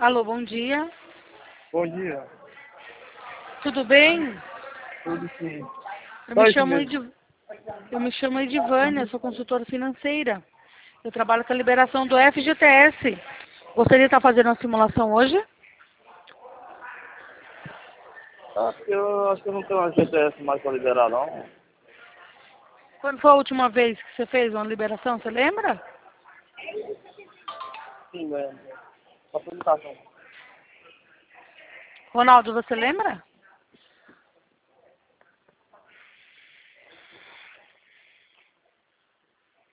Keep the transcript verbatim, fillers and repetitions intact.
Alô, bom dia. Bom dia. Tudo bem? Tudo sim. Eu Só me isso chamo mesmo. Ed... eu me chamo Edivânia, sou consultora financeira. Eu trabalho com a liberação do F G T S. Gostaria de estar fazendo uma simulação hoje? Ah, eu acho que eu não tenho uma G T S mais para liberar, não. Quando foi a última vez que você fez uma liberação, você lembra? Sim, velho. Facilitação. Ronaldo, você lembra?